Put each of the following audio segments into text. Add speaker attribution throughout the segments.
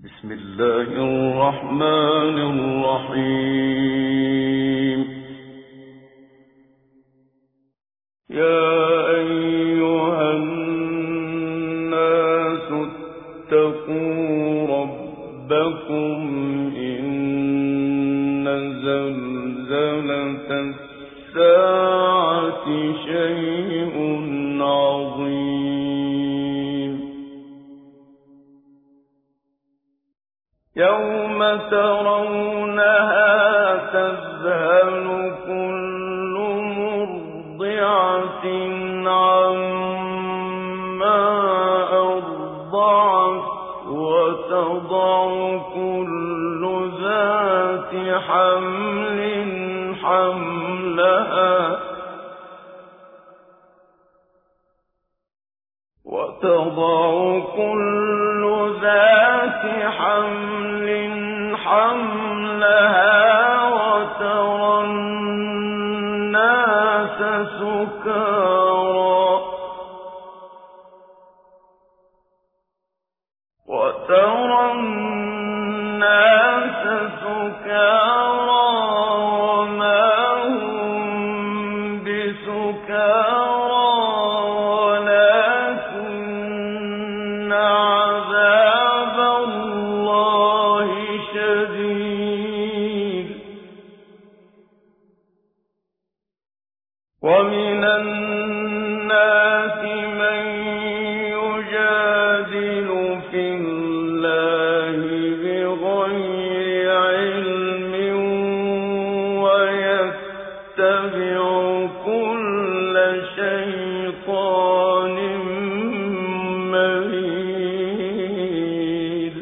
Speaker 1: بسم الله الرحمن الرحيم. يا أيها الناس اتقوا ربكم إن زلزلة الساعة شيء عظيم. يوم ترونها تذهل كل مرضعة عما أرضعت وتضع كل ذات حمل حملها وترى الناس سكارى وما هم بسكارى ولكن عذاب الله شديد. ومن الناس من يجادل في الله بغير علم ويتبع كل شيطان مريد.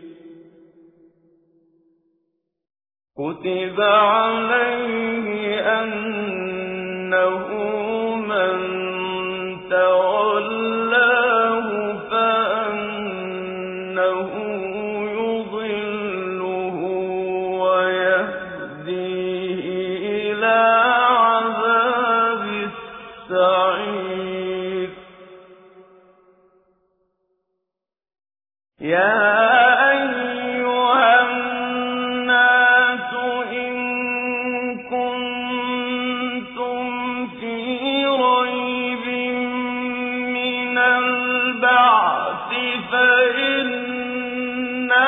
Speaker 1: كتب عليه أنه من تولاه فأنه يضله ويهديه إلى عذاب السعير. يا أيها الناس إن كنتم في ريب من البعث فإنا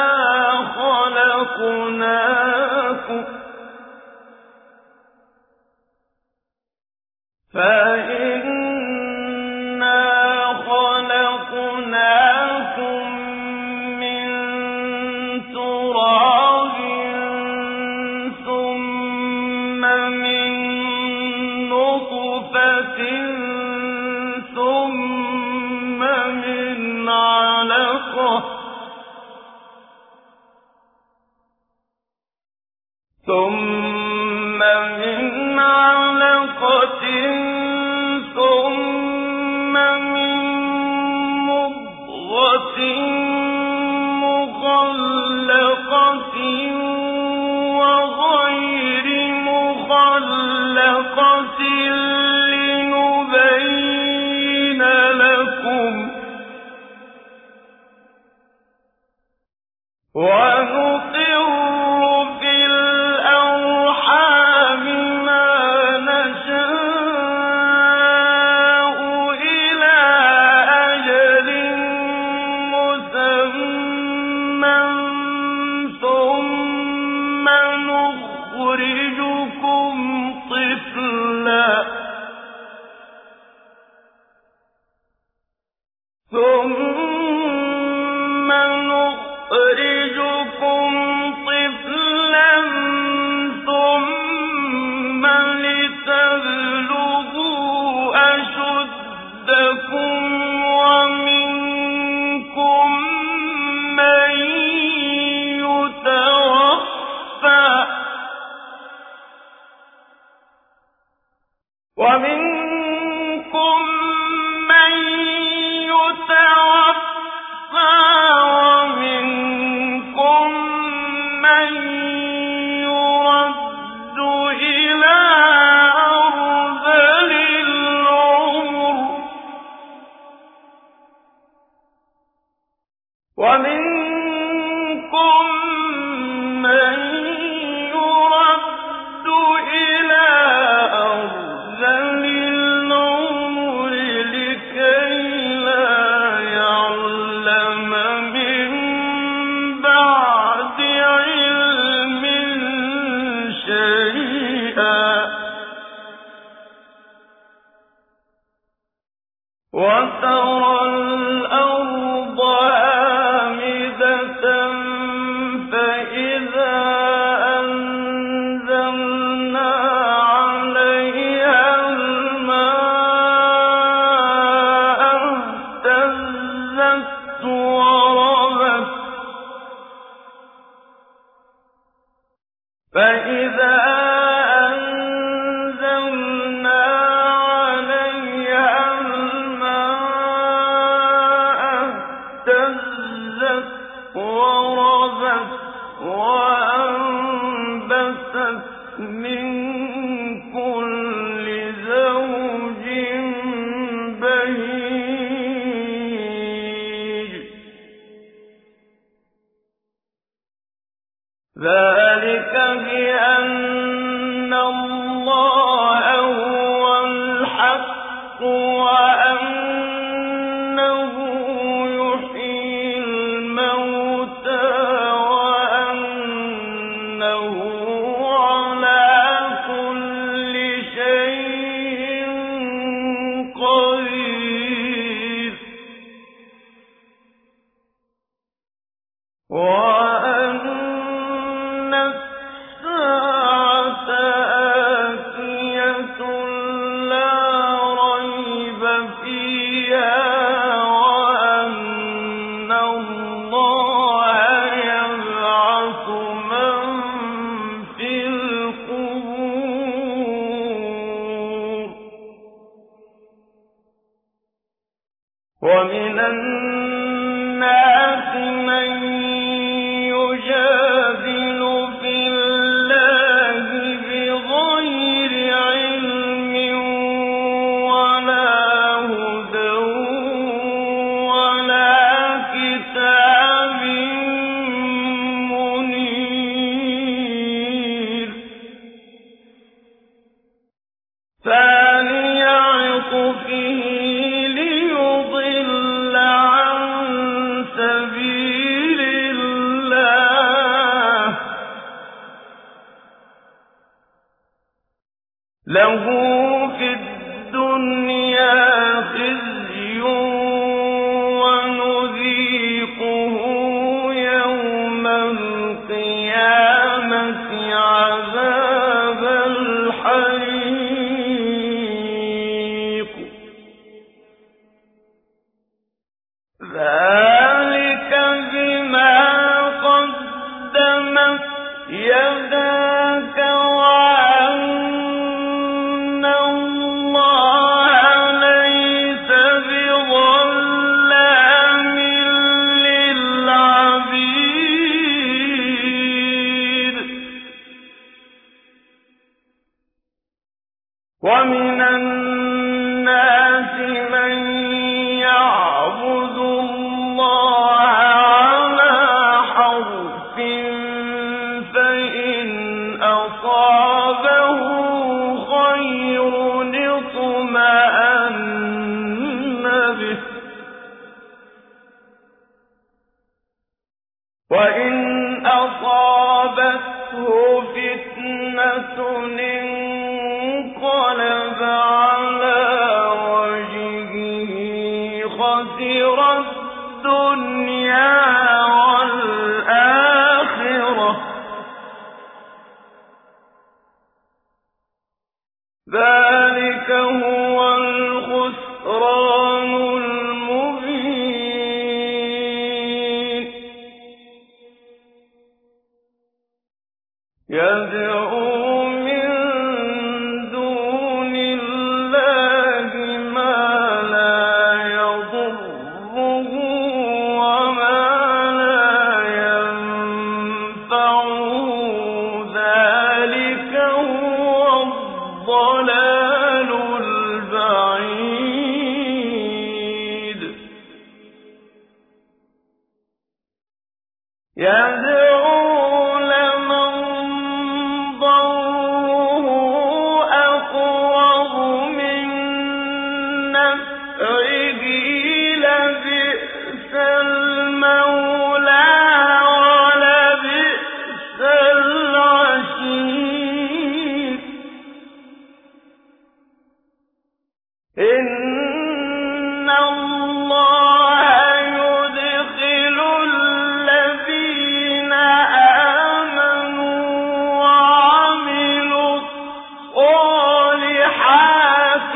Speaker 1: خلقناكم من تراب ثم من نطفة ثم من علقة ثم من مضغة مخلقة وغير مخلقة لنبين لكم ونقر في الأرحام ما نشاء إلى أجل مسمى ثم نخرجكم طفلا ثم لتبلغوا أشدكم ومنكم من يتوفى ومنكم ومنكم من يرد إلى أرذل العمر لكي لا يعلم من بعد علم شيئا وترى الأرض هامدة فإذا أنزلنا عليها الماء اهتزت وربت فإذا أنزلنا عليها الماء اهتزت وربت وأنبتت من كل زوج بهيج ذلك بأن الله هو الحق وأنه يحيي الموتى وأنه على كل شيء قدير وأن الساعة آتية لا ريب فيها وأن الله يبعث من في القبور ومن الناس من يجادل في الله بغير علم ولا هدى ولا كتاب منير ثاني عطفه ليضل عن سبيل الله له في الدنيا خزي ونذيقه يوم القيامة عذاب الحريق ذلك بما قدمت يداك وأن الله ليس بظلام للعبيد ومن الناس من يعبد الله على حرف فإن أصابه خير اطمأن به وإن أصابته فتنة انقلب على وجهه خسر الدنيا والآخرة ذلك هو الخسران المبين يدعو من دون الله ما لا يضره وما لا ينفعه ذلك هو الضلال البعيد يدعو لمن ضره أقرب من نفعه لبئس المولى ولبئس العشير إن الله يدخل الذين آمنوا وعملوا الصالحات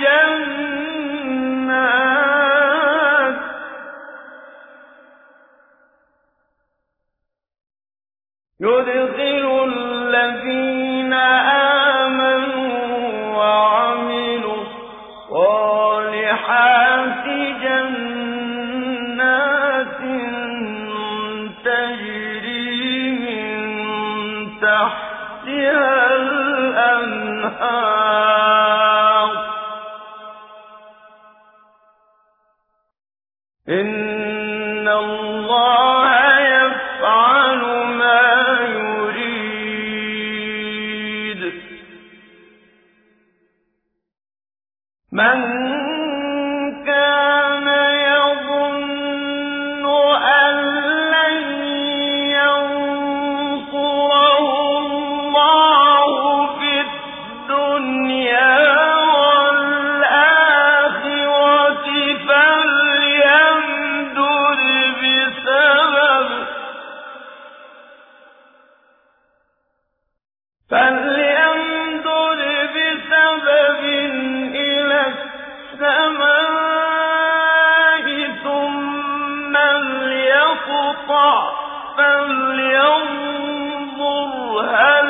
Speaker 1: جنات تجري من تحتها الأنهار إن الله يفعل ما يريد من كان يظن أن لن ينصره الله في الدنيا والآخرة فليمدد بسبب إلى السماء ثم ليقطع فلينظر هل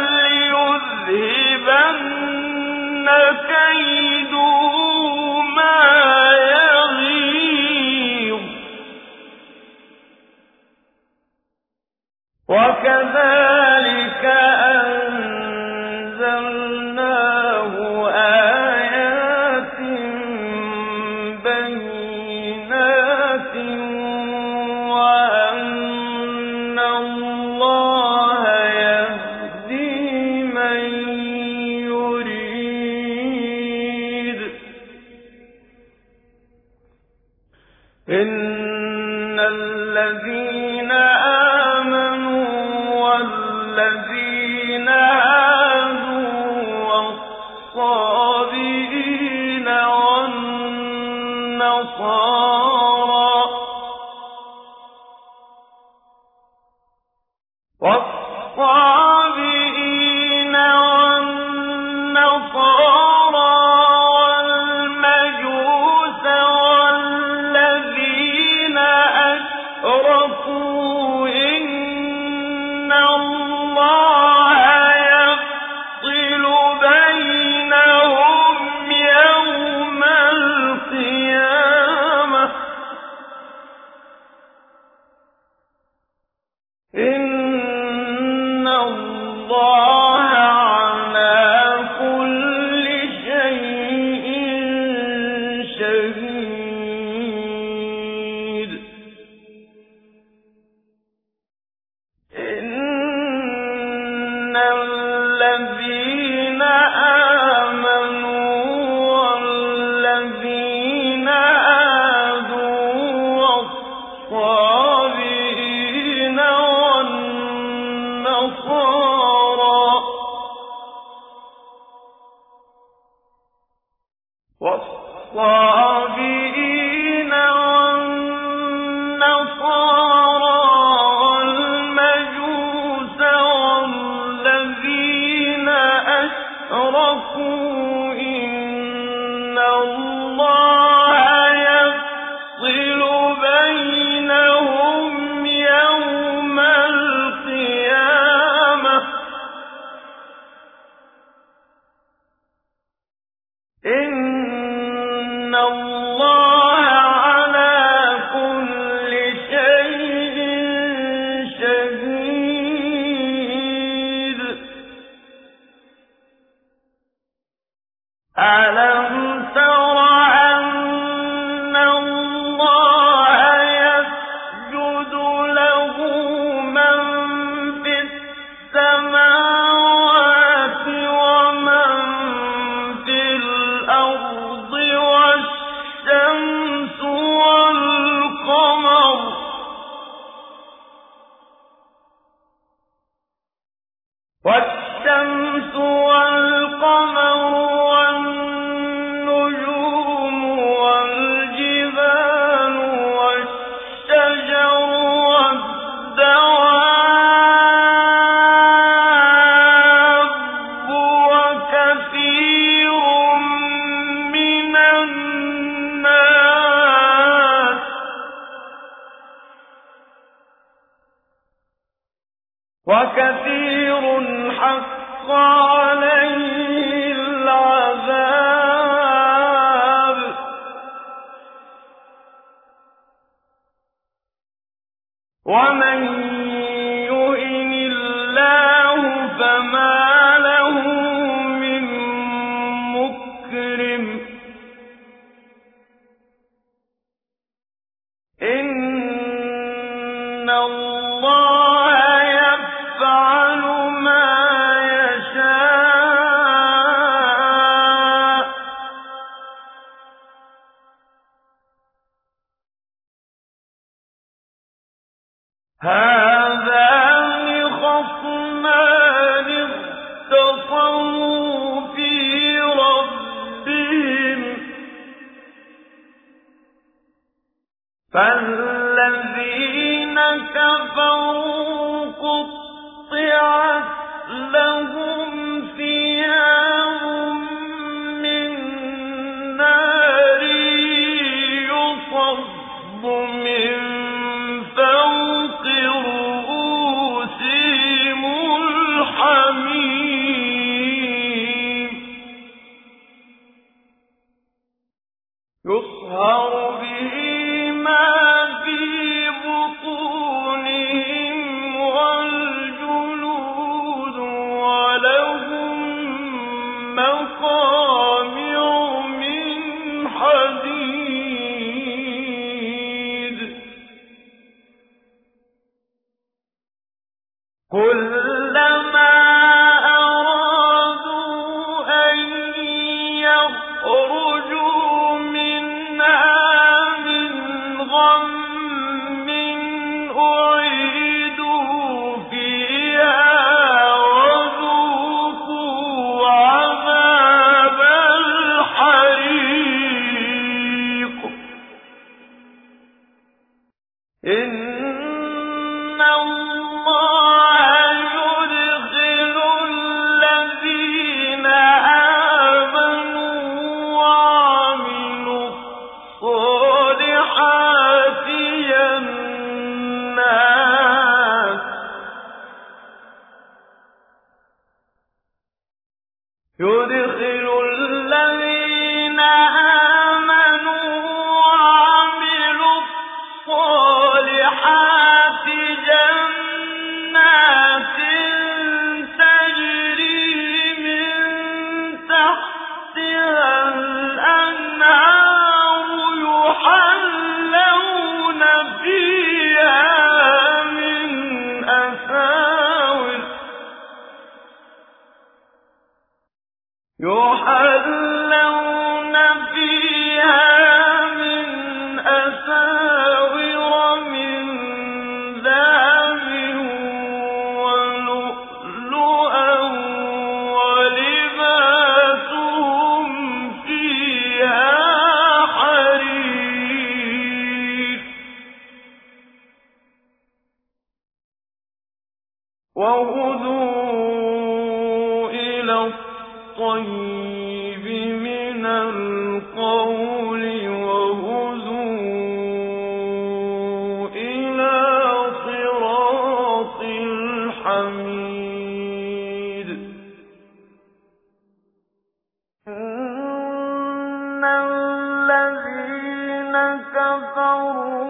Speaker 1: يذهبن كيده ما يغيظ وكذلك أنزلناه آيات بينات وأن الله يهدي من يريد إن الذين آمنوا والذين هادوا والصابئين والنصارى والمجوس والذين أشركوا إن الله يفصل بينهم يوم القيامة إن الله والشمس والقمر والنجوم والجبال والشجر والدواب وكثير من الناس حق عليه العذاب ومن يهن الله فما له من مكرم إن الله يفعل ما يشاء هذان خصمان اختصموا في ربهم فالذين كفروا قطعت لهم ثياب من نار يصب من فوق رؤوسهم الحميم يصهر به ما في بطونهم والجلود ولهم مقامع من حديد كلما أرادوا أن يخرجوا منها من غم أعيدوا فيها وذوقوا عذاب الحريق إن الله يدخل الذين آمنوا وعملوا الصالحات جنات تجري من تحتها الأنهار يحلون فيها من أساور من ذهب ولؤلؤا ولباسهم فيها حرير وهدوا إلى الطيب من القول وهدوا إلى صراط الحميد إن الذين كفروا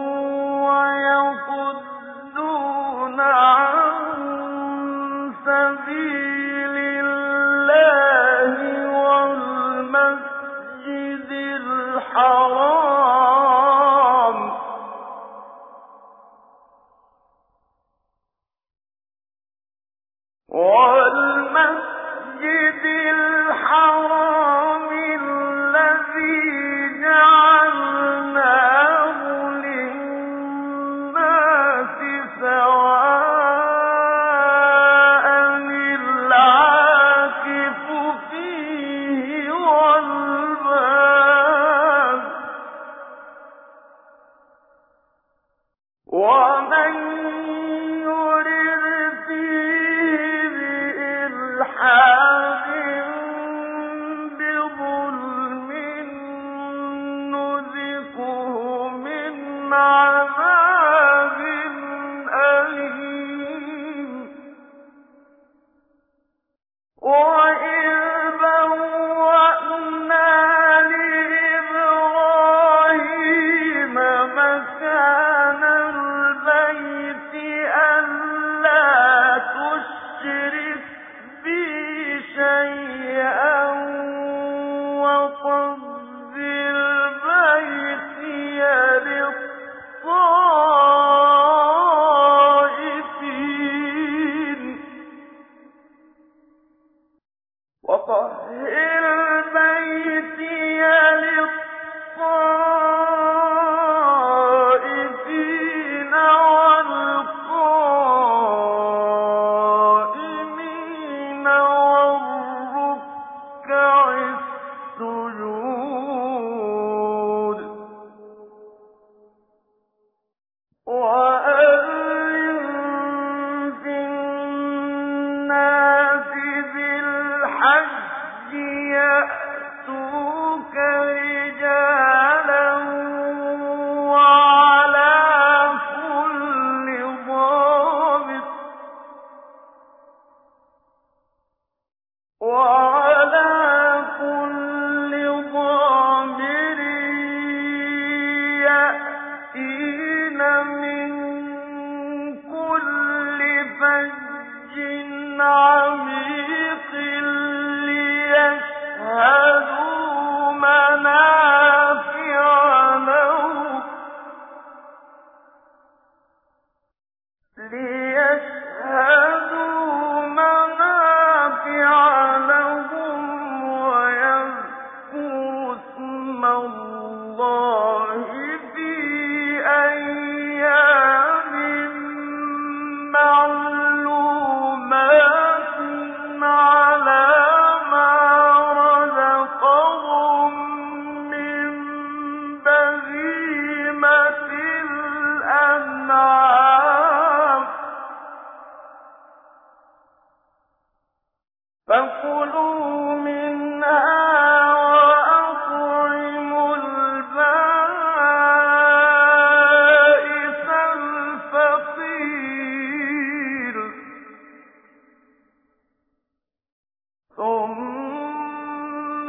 Speaker 1: ويصدون عن سبيل الله والمسجد الحرام الذي جعلناه للناس سواء عميق ليشهدوا منافع لهم ويذكروا اسم الله في أيام معلومات على ما رزقهم من بهيمة الأنعام فكلوا منها وأطعموا البائس الفقير ثم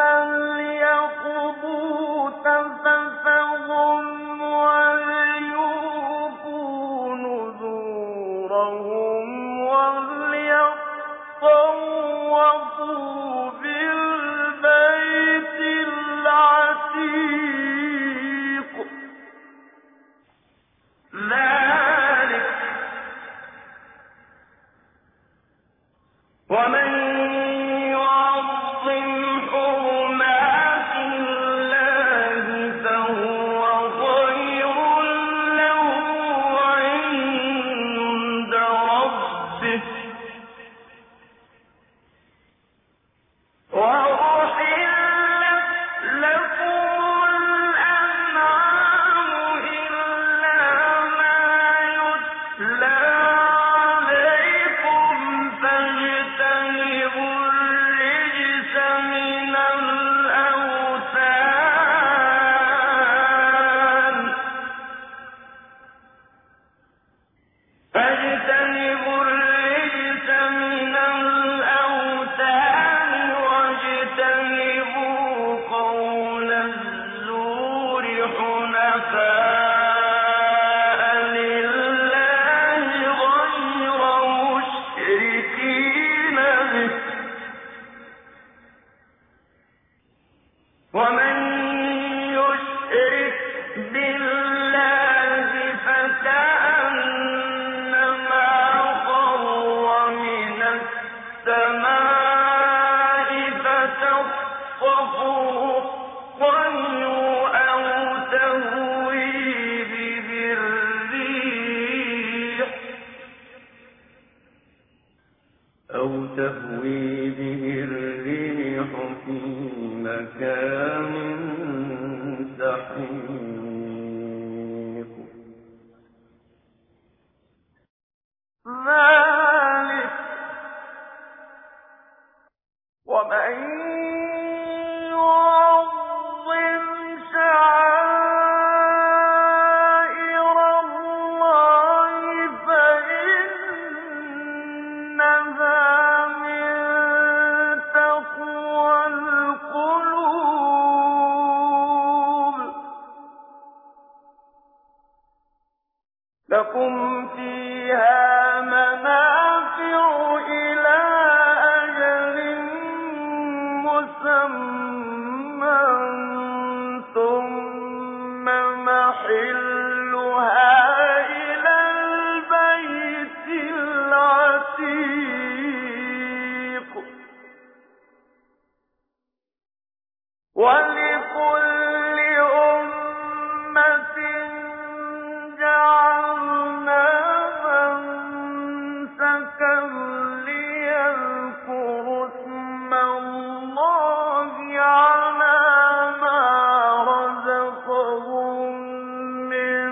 Speaker 1: ليقضوا تفثهم وليوفوا نذورهم وليطوفوا بالبيت العتيق ذلك ومن يعظم حرمات الله فهو خير له عند ربه وأحلت لكم الأنعام إلا ما يتلى عليكم فاجتنبوا الرجس من الأوثان واجتنبوا قول الزور حنفاء لله غير مشركين به ومن يشرك بالله فكأنما خر من السماء فتخطفه الطير أو تهوي به الريح في مكان سحيق ذلك ومن يعظم شعائر الله فإنها من تقوى القلوب لكم فيها منافع إلى أجل مسمى ثم محلها إلى البيت العتيق ولكل أمة جعلنا منسكا ليذكروا اسم الله على ما رزقهم من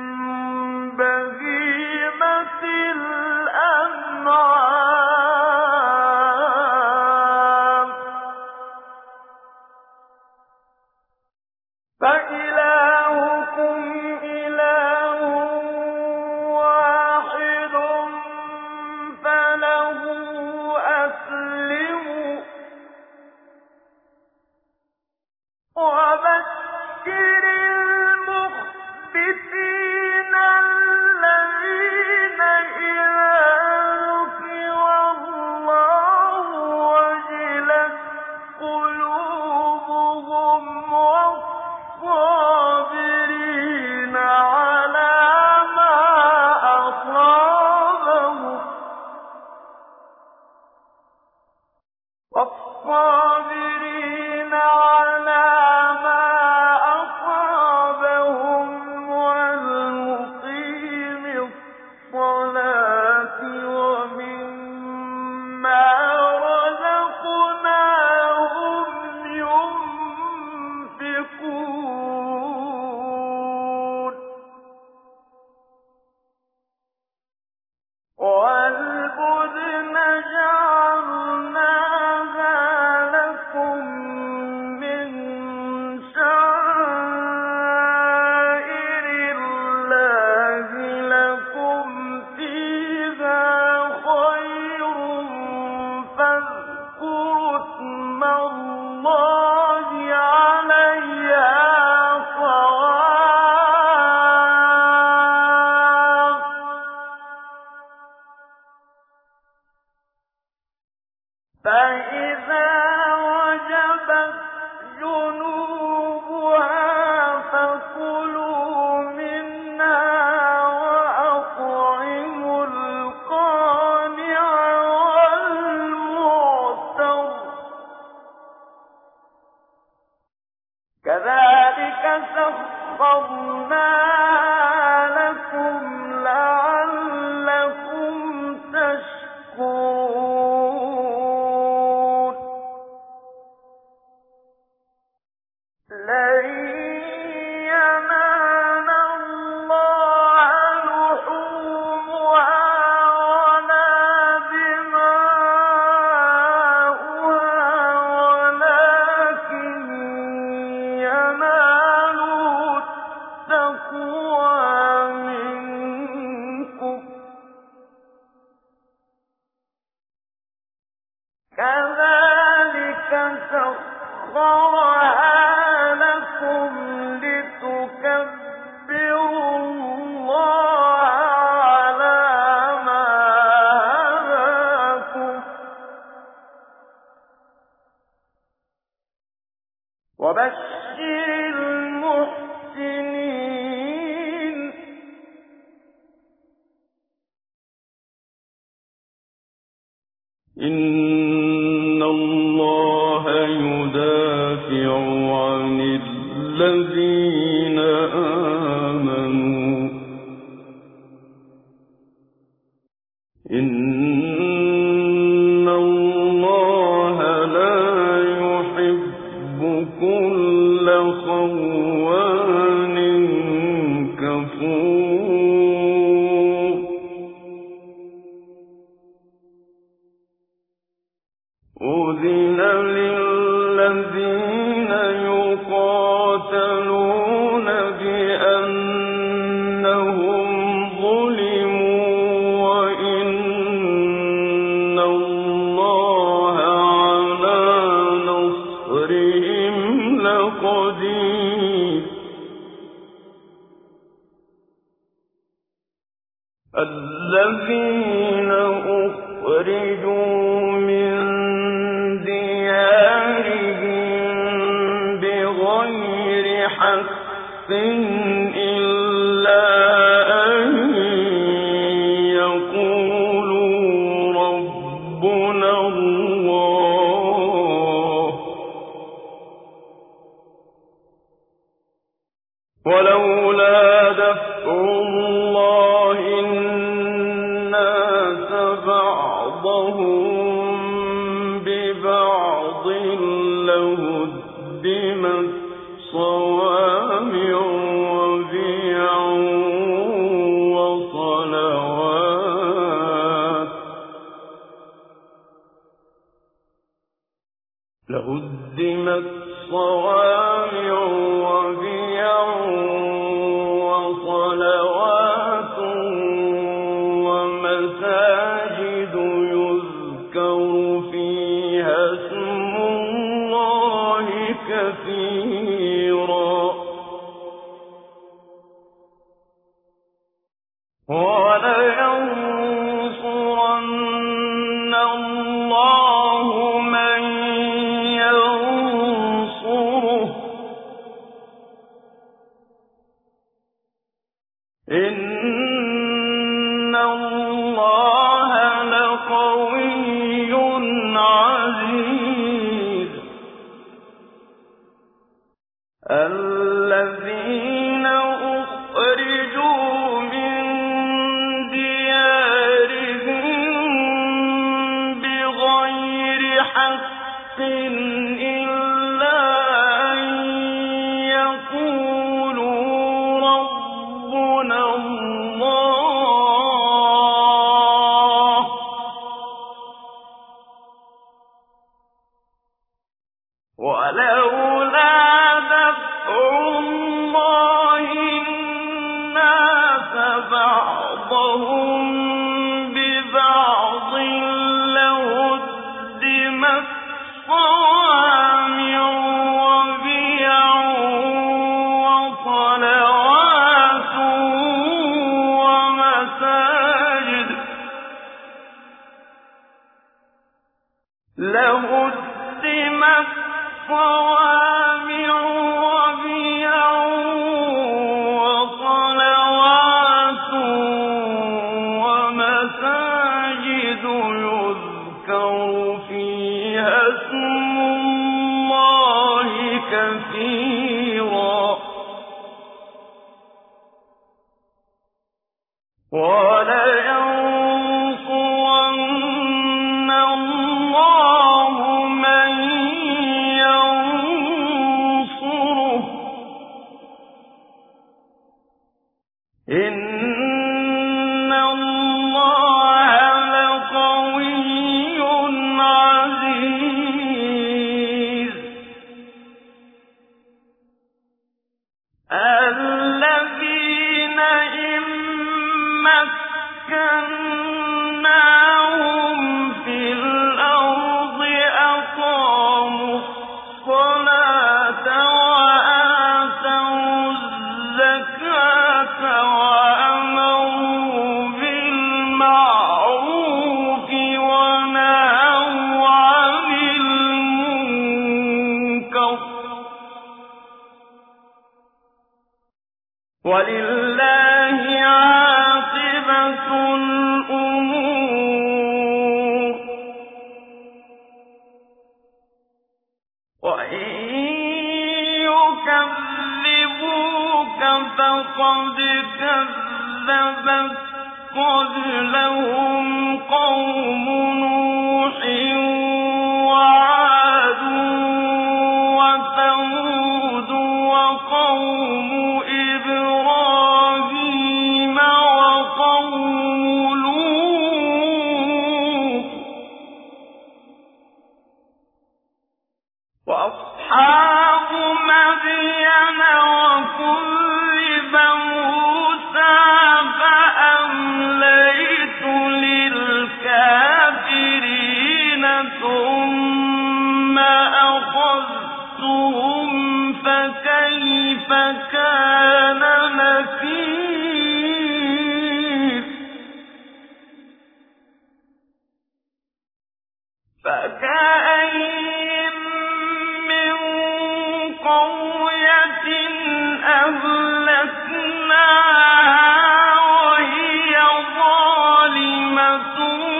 Speaker 1: بهيمة الأنعام فإلهكم إله واحد فله أسلموا وبشر المخبتين الذين إذا ذكر الله فإذا وجبت جنوبها فكلوا منها وأطعموا القانع والمعتر كذلك سخرناها لكم لعلكم تشكرون لن ينال الله لحومها ولا دماؤها ولكن يناله التقوى منكم كذلك سخرها لكم لتكبروا الله على ما هداكم وبشر المحسنين إن الله يدافع عن الذين آمنوا إن الله لا يحب كل خوان كفور أذن للذين يقاتلون بأنهم ظلموا وإن الله على نصرهم لقدير الذين أخرجوا من بغير حق إلا أن يقولوا ربنا الله ولولا دفع الله الناس بعضهم ببعض لهدمت صوامع وبيع وصلوات لهدمت صوامع وبيع وصلوات ومساجد يذكر فيها اسم الله كثيرا ولينصرن الله من ينصره إن الله لقوي عزيز الذين أخرجوا من ديارهم بغير حق إلا أن يقولوا ربنا الله ولولا دفع الله الناس بعضهم ببعض لهدمت صوامع لهدمت صوامع وبيع وصلوات ومساجد يذكر فيها اسم الله كثيرا ولينصرن الله من ينصره إن الله لقوي عزيز الذين إن مكناهم في الأرض أقاموا الصلاة وآتوا الزكاة وأمروا بالمعروف ونهوا عن المنكر ولله عاقبة الأمور وإن يكذبوك فقد كذبت قبلهم قوم نوح وعاد وثمود وقوم إبراهيم وقوم لوط وأصحاب مدين وكذب موسى فأمليت للكافرين ثم أخذتهم فكيف كان نكير فكأين من قرية أهلكناها وهي ظالمة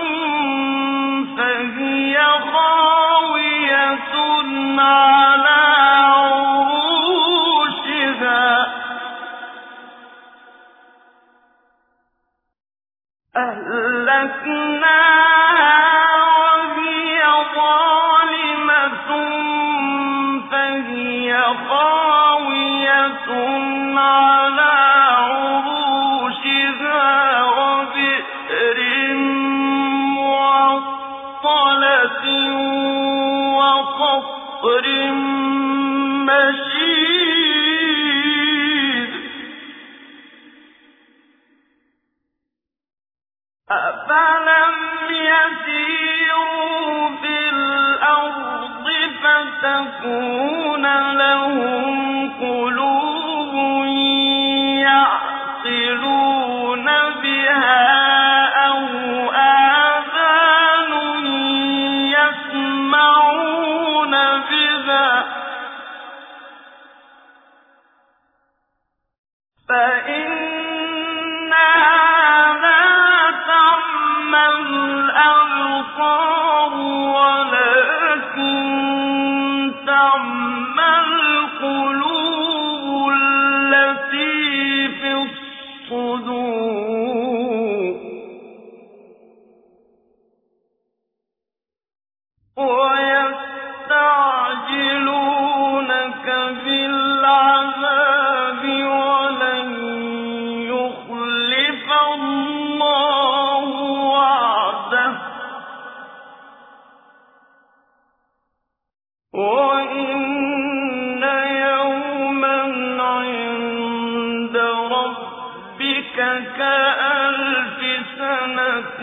Speaker 1: فهي خاوية على عروشها أهلكناها وهي ظالمة فهي خاوية على عروشها وبئر معطلة وقصر مشيد أفلم يسيروا في الأرض فتكون لهم قلوب يعقلون بها أو آذان يسمعون بها فإنها الأبصار ولكن تعمى القلوب التي في الصدور ويستعجلونك بالعذاب ولن يخلف الله وعده وإن يوما عند ربك كألف سنة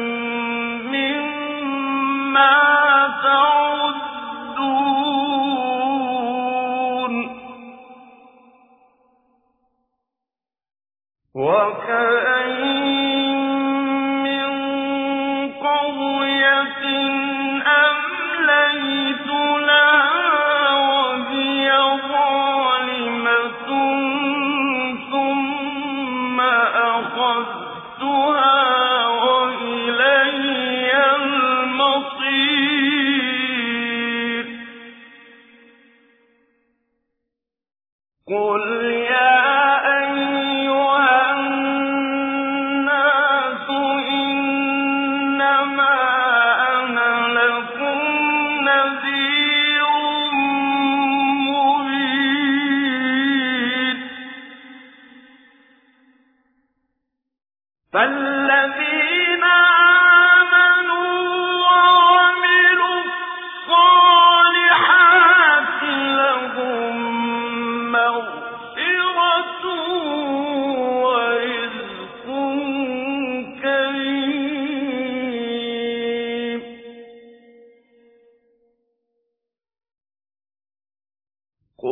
Speaker 1: مما تعدون وكأين من قرية أمليت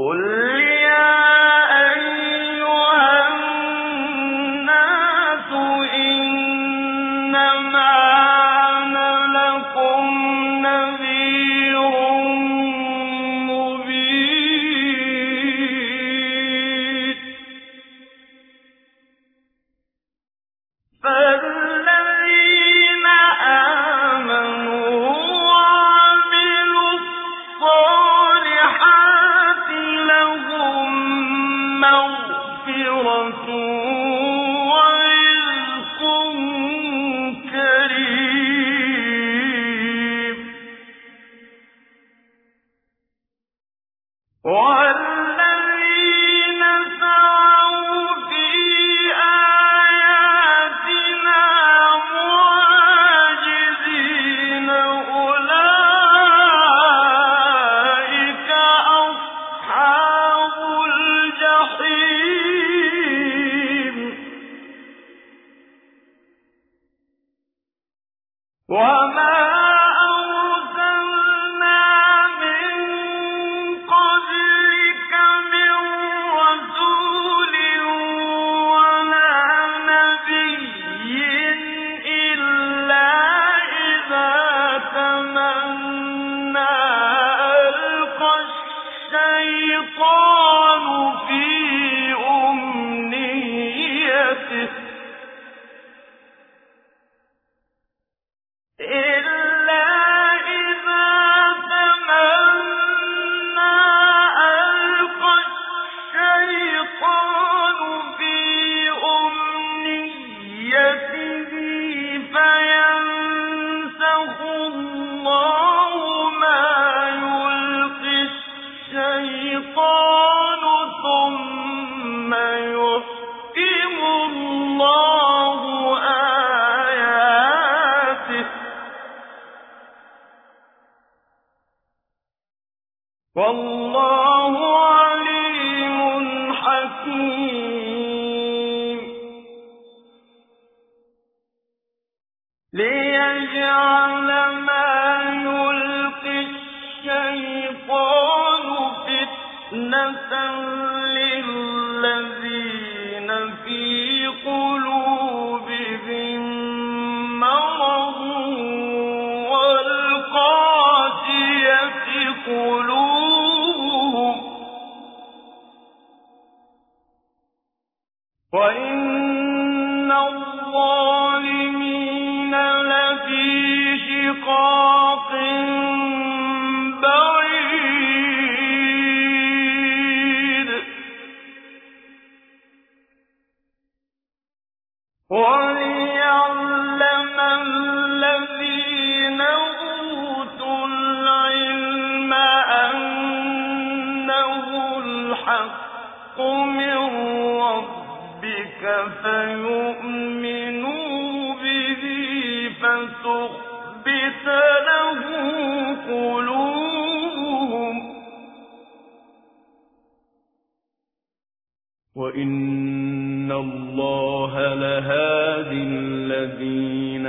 Speaker 1: وَإِنَّ اللَّهَ لَهَادِ الَّذِينَ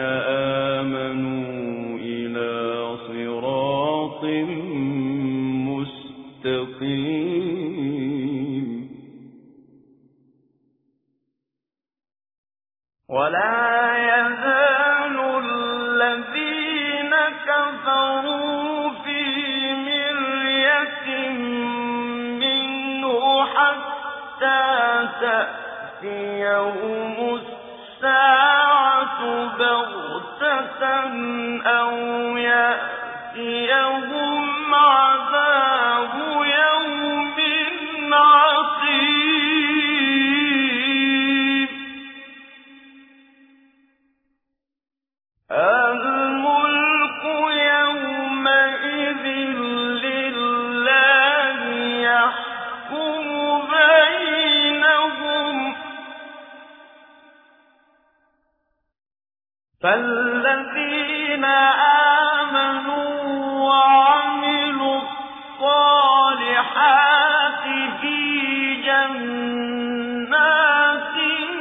Speaker 1: آمَنُوا إِلَى صِرَاطٍ مُسْتَقِيمٍ. وَلَا يَزَالُ الَّذِينَ كَفَرُوا فِي مِرْيَةٍ مِّنْهُ حَتَّى تَأْتِيَهُمُ السَّاعَةُ بَغْتَةً أَوْ يَأْتِيَهُمْ عَذَابُ يَوْمٍ عَقِيمٍ. الْمُلْكُ يَوْمَئِذٍ لِّلَّهِ يَحْكُمُ بَيْنَهُمْ ۚ فَالَّذِينَ آمَنُوا وَعَمِلُوا الصَّالِحَاتِ فِي جَنَّاتِ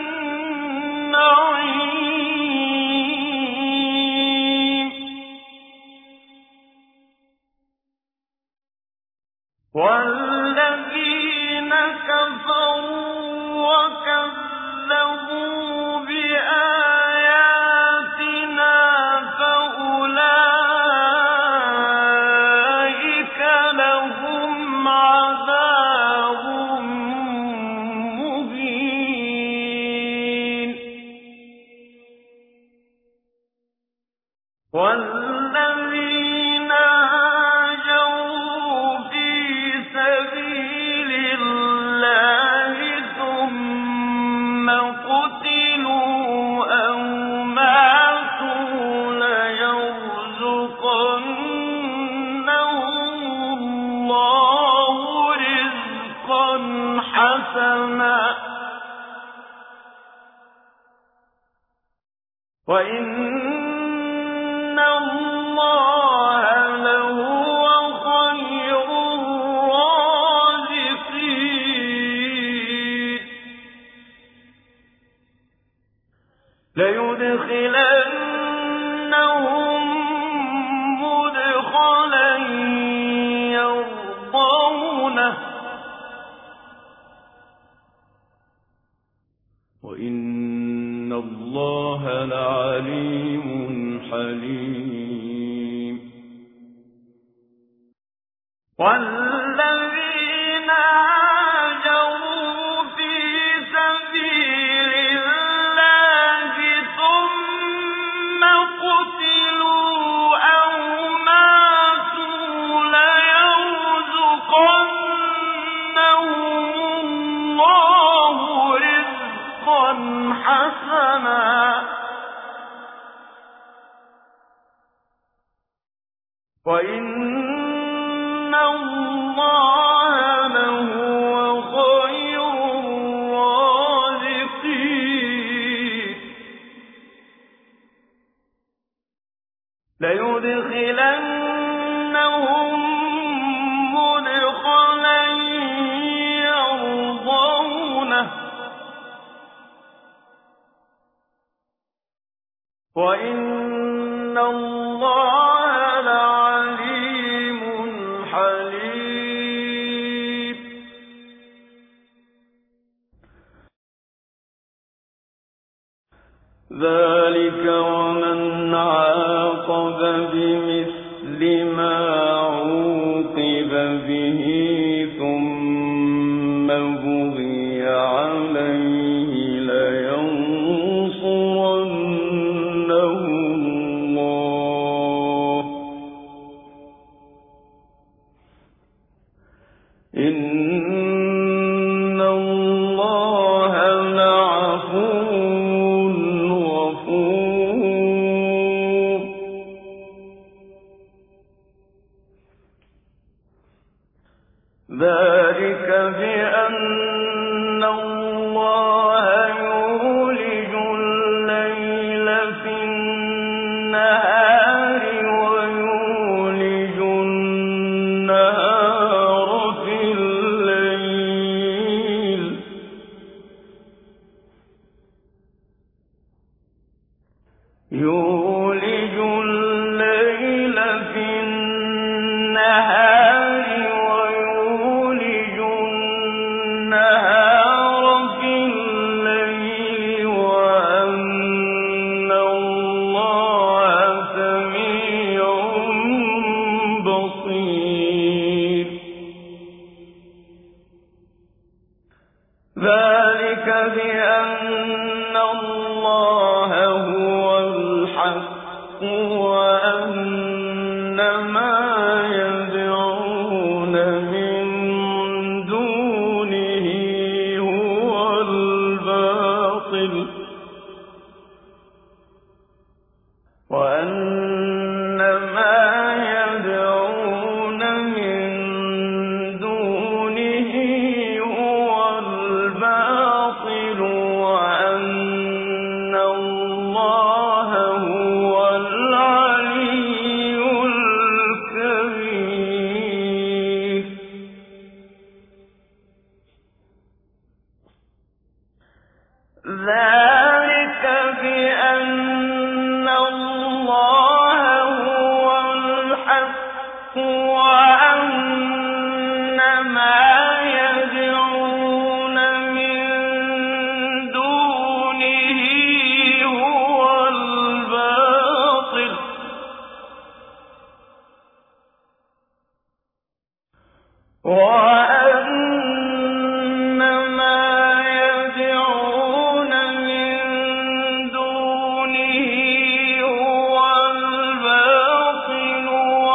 Speaker 1: النَّعِيمِ، وَالَّذِينَ حسنا وإن الله لهو خير الرازقين ليدخلنهم مدخلا يرضونه وإن الله لعليم حليم والذين هاجروا في سبيل الله ثم قتلوا أو ماتوا ليرزقنهم الله رزقا حسنا وإن الله لهو خير الرازقين ليدخلنهم مدخلا يرضونه وإن الله لعليم حليم ذلك ومن عاقب بمثل ما عوقب به ثم بغي عليه لينصرنه الله إن الله لعفو غفور ذلك بأن الله يولج الليل في النهار ويولج النهار في الليل يولج الليل في النهار ويولج النهار في الليل وأن الله سميع بصير ذلك بأن الله هو الحق وأن ما يدعون من دونه هو الباطل وأن ما يدعون من دونه هو الباطل وأن الله هو العلي الكبير ذلك بأن الله هو الحق وأن ما يدعون من دونه هو الباطل وأن ما يدعون من دونه هو الباطل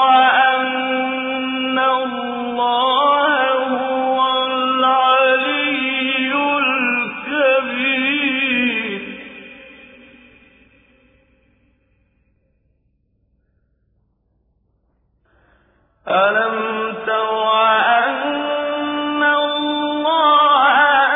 Speaker 1: وأن الله هو العلي الكبير ألم تر أن الله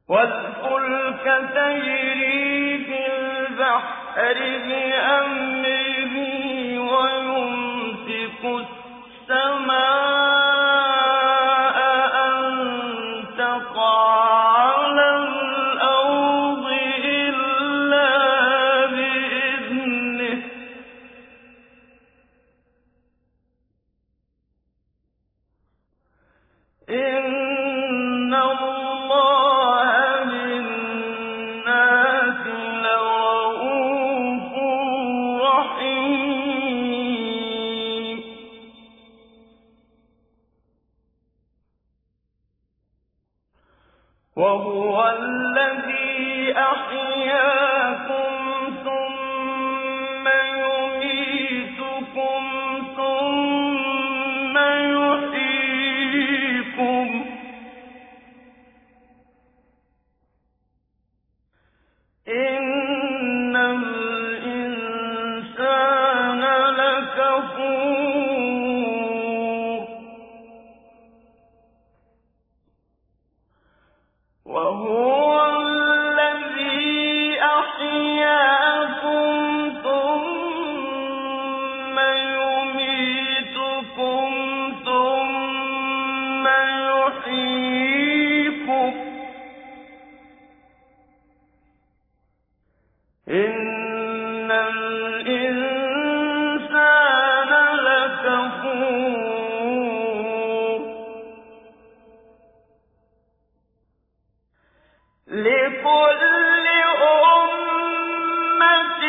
Speaker 1: والفلك تجري في البحر بأمره ويمسك السماء أن تقع على الأرض إلا بإذنه إن الله بالناس لرءوف رحيم وهو الذي أحياكم ثم يميتكم ثم يحييكم إن الإنسان لكفور وهو الذي أحياكم ثم يميتكم ثم يحييكم إن الإنسان لكفور لكل أمة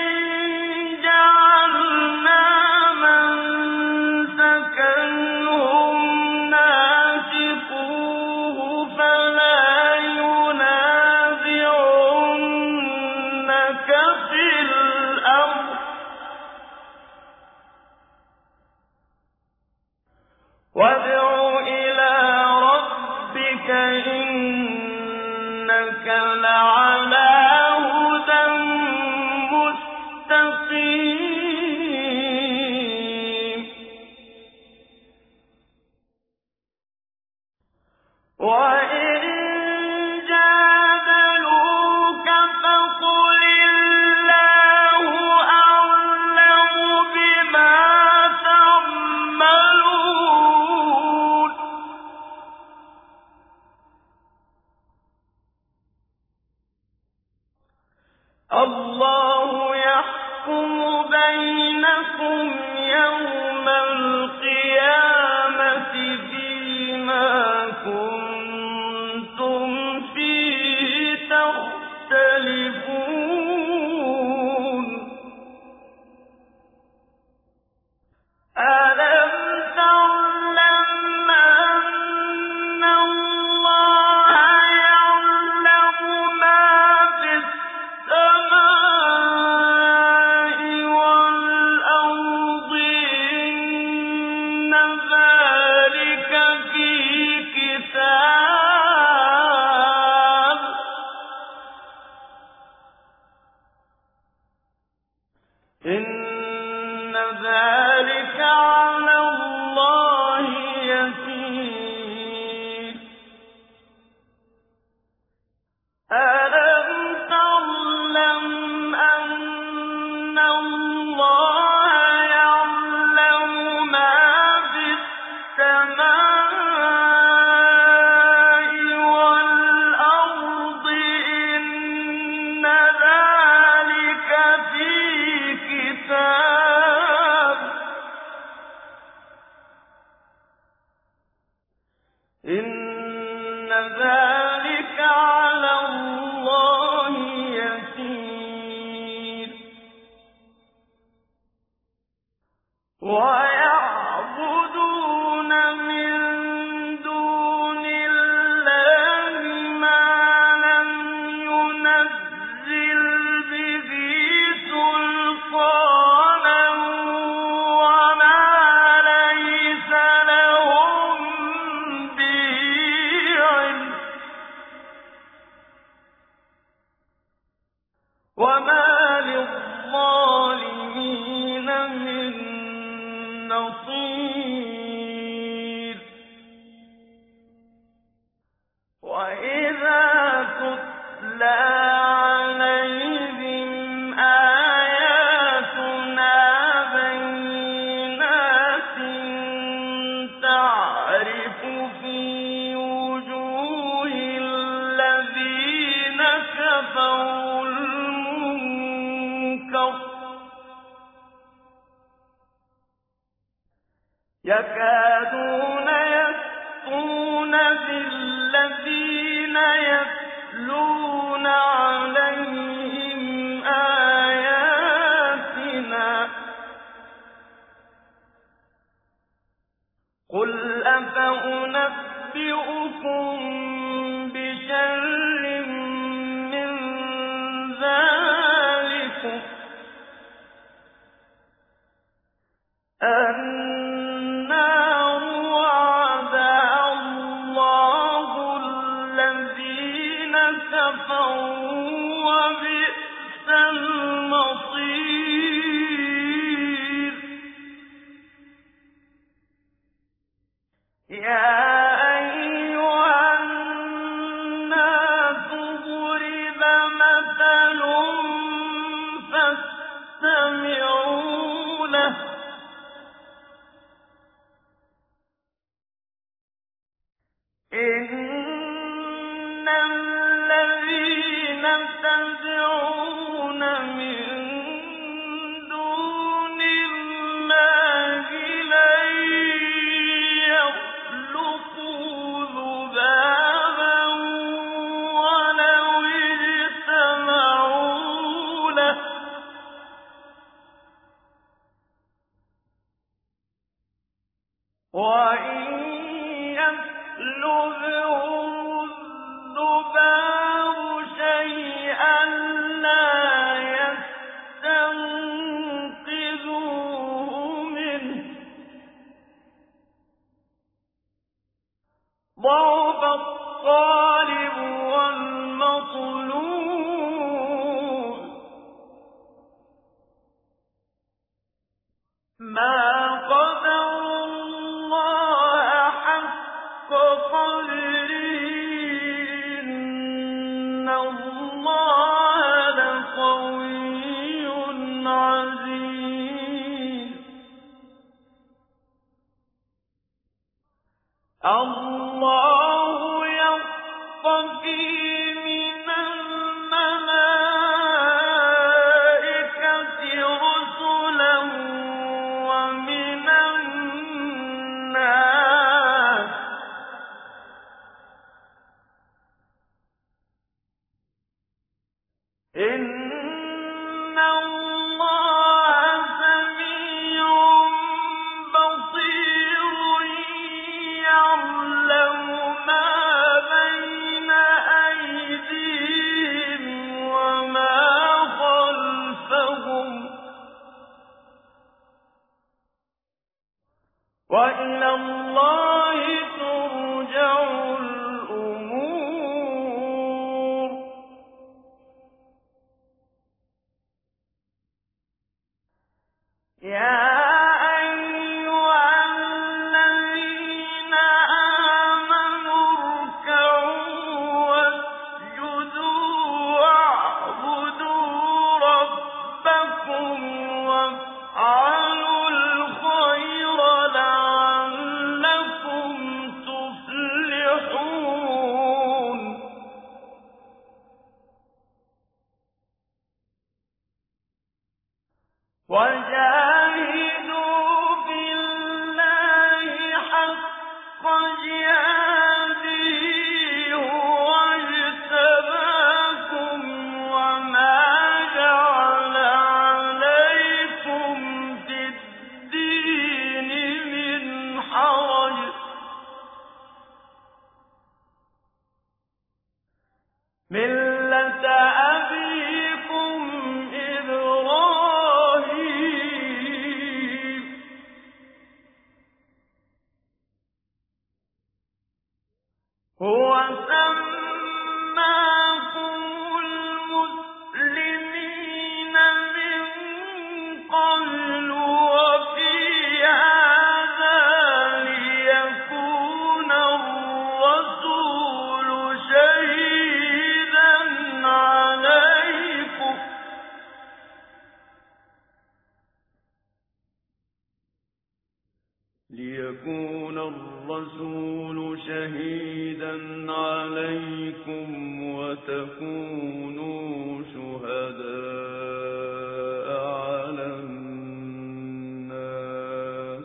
Speaker 1: جعلنا منسكا هم ناسكوه فلا ينازعنك في الأمر وادع إلى ربك إنك لعلى هدى مستقيم وإن جادلوك فقل الله أعلم بما تعملون الله يحكم بينكم يوم القيامة فيما كنتم فيه تختلفون ألم تعلم أن الله يعلم ما في السماء والأرض إن ذلك في كتاب إن ذلك على الله يسير ألم تعلم أن الله يعلم ما في السماء والأرض إن ذلك في كتاب إن ذلك على الله يسير ويعبدون من دون الله ما لم ينزل به سلطانا وما ليس لهم به علم وما للظالمين من نصير وإذا تتلى عليهم آياتنا بينات تعرف في وجوه الذين كفروا المنكر يكادون يسطون بالذين يتلون عليهم آياتنا قل أفأنبئكم بشر من ذلكم النار وعدها الله الذين كفروا وبئس المصير يا أيها الناس ضرب مثل فاستمعوا له إن الذين تدعون من دون الله لن يخلقوا ذبابا ولو اجتمعوا له وإن يسلبهم الذباب شيئا لا يستنقذوه منه ضعف الطالب والمطلوب ما قدروا الله حق قدره إن الله لقوي عزيز الله يصطفي من الملائكة رسلا ومن الناس إن الله سميع بصير يعلم ما بين أيديهم وما خلفهم وإلى الله ترجع الأمور يا أيها الذين آمنوا اركعوا واسجدوا واعبدوا ربكم وافعلوا الخير لعلكم تفلحون وجاهدوا في الله حق جهاده هو اجتباكم وما جعل عليكم في الدين من حرج ملة أبيكم إبراهيم هو سماكم المسلمين من قبل وفي هذا ليكون الرسول شهيدا ويكون الرسول شهيدا عليكم وتكونوا شهداء على الناس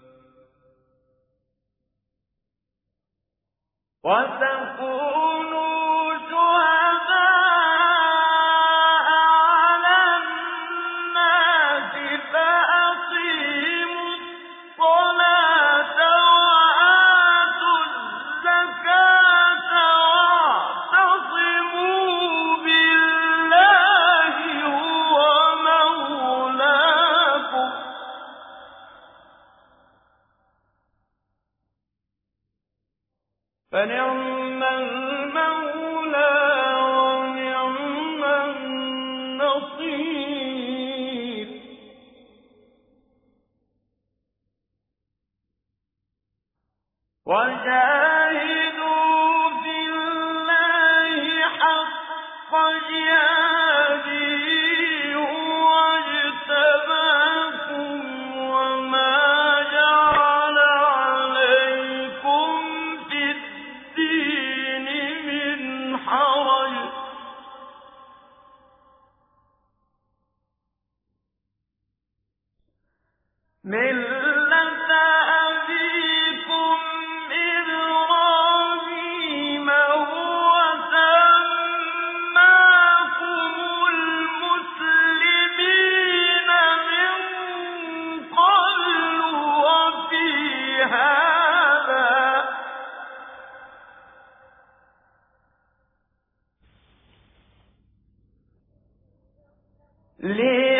Speaker 1: فأقيموا الصلاة وآتوا الزكاة واعتصموا بالله هو مولاكم فنعم المولى ونعم النصير وجاهدوا في الله حق جهاده هو اجتباكم وما جعل عليكم في الدين من حرج ملة أبيكم إبراهيم هو سماكم المسلمين من قبل وفي هذا ليه